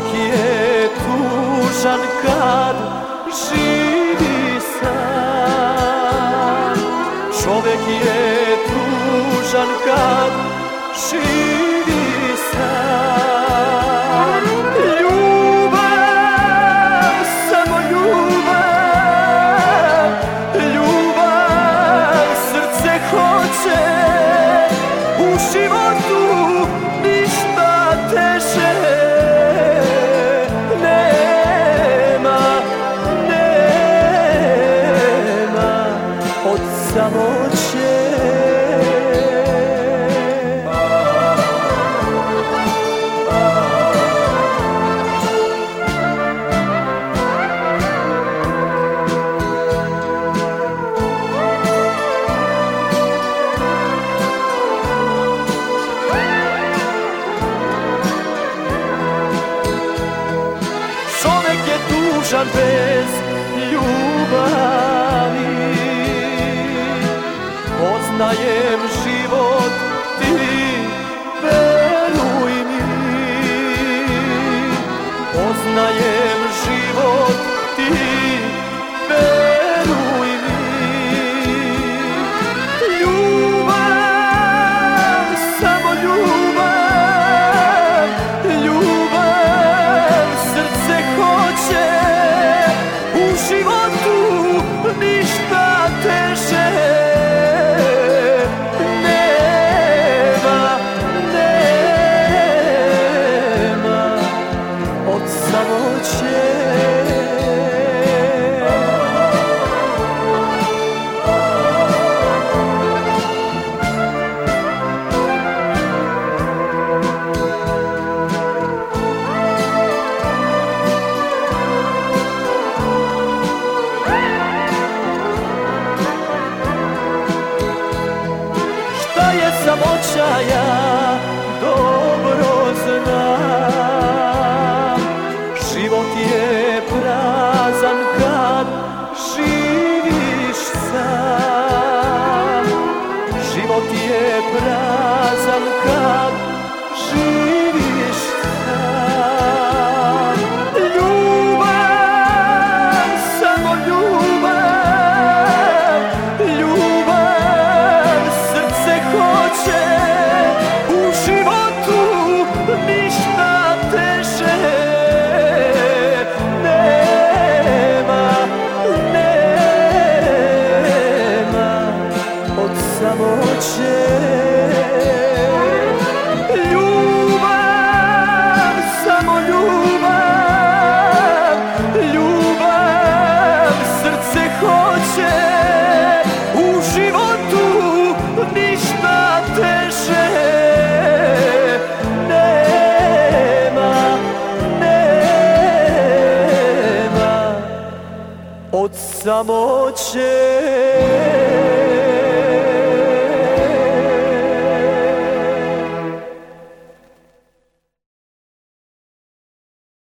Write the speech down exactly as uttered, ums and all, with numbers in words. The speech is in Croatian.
je tužan kad živi sam. Čovjek je tužan kad živi sam. Ljubav, samo ljubav, ljubav srce hoće. U životu ništa teže nema, nema od samoće. Tužan bez ljubavi, poznajem život ti, veruj mi. Poznajem život ti, veruj mi. Ljubav, samo ljubav, ljubav srce hoće. U životu ništa teže nema, nema od samoće. Samoća ja dobro znam. Život je prazan kad živiš sam. Život je prazan kad živiš sam. Ljubav, samo ljubav, ljubav srce hoće. U životu ništa teže nema, nema od samoće. Ljubav, samo ljubav, ljubav srce hoće. U životu ništa teže nema, nema od samoće.